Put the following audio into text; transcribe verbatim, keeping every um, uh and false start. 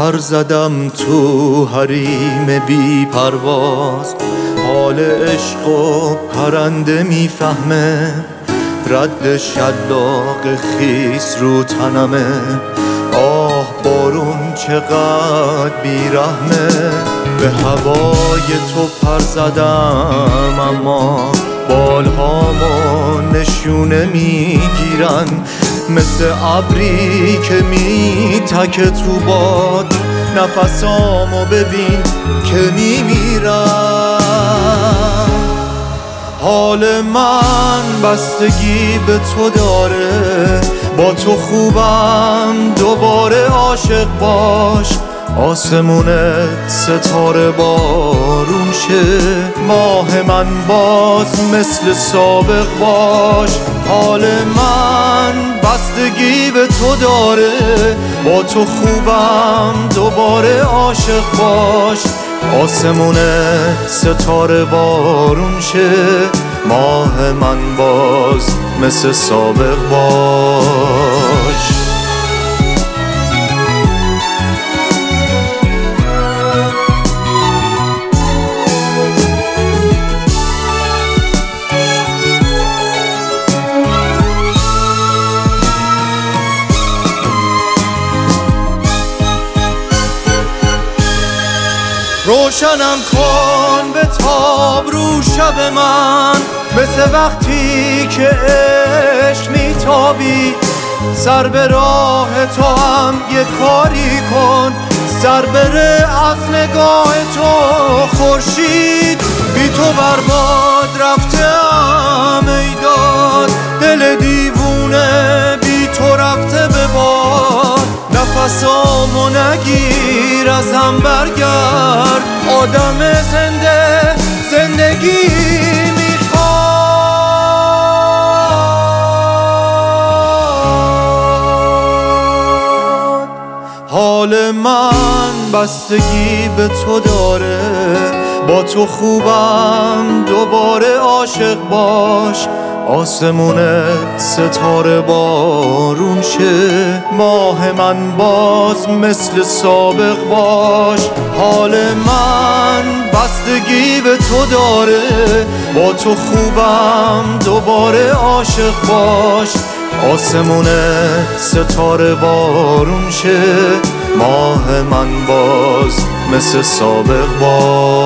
پر زدم تو حریم بی پرواز، حال عشق و پرنده میفهمه، رد شلاق خیس رو تنمه. آه بارون چقدر بیرحمه، به هوای تو پر زدم اما بالهامو نشونه میگیرن، مثل ابری که میتکه تو باد. نفسامو ببین که میمیرم، حال من بستگی به تو داره، با تو خوبم دوباره عاشق باش. آسمونت ستاره بارون شه، ماه من باز مثل سابق باش. حال من بستگی به تو داره، با تو خوبم دوباره عاشق باش. آسمونت ستاره بارون شه، ماه من باز مثل سابق باش. روشنم کن به تاب رو شب من، مثل وقتی که عشق میتابی. سر به راه تو هم یه کاری کن، سر بره از نگاه تو خورشید. بی تو برباد رفتم ای داد، دل دیوونه بی تو رفته به باد. نفسامو نگیر ازم برگرد، آدم زنده زندگی میخواد. حال من بستگی به تو داره، با تو خوبم دوباره عاشق باش. آسمونت ستاره بارون شه، ماه من باز مثل سابق باش. حال من بستگی به تو داره، با تو خوبم دوباره عاشق باش. آسمونت ستاره بارون شه، ماه من باز مثل سابق باش.